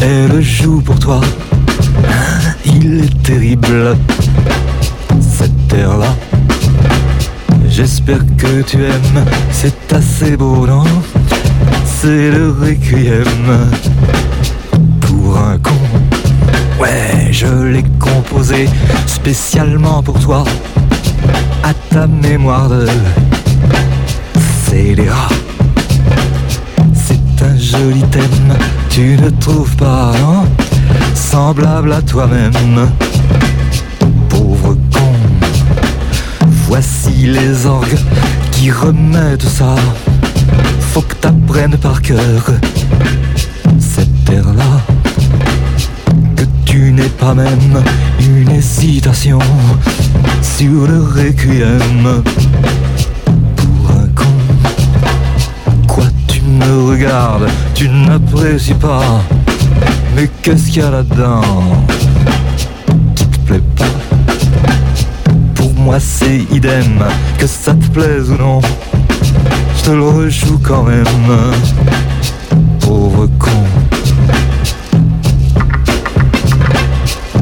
Elle joue pour toi. Il est terrible, cet air-là. J'espère que tu aimes, c'est assez beau, non? C'est le requiem pour un con. Ouais, je l'ai composé spécialement pour toi, à ta mémoire de scélérat. C'est un joli thème, tu ne trouves pas, non? Semblable à toi-même, pauvre con. Voici les orgues qui remettent ça. Faut que t'apprennes par cœur cet air-là. Que tu n'aies pas même une hésitation sur le requiem pour un con. Quoi, tu me regardes, tu n'apprécies pas. Mais qu'est-ce qu'il y a là-dedans qui te plaît pas? Pour moi c'est idem, que ça te plaise ou non, je te le rejoue quand même, pauvre con.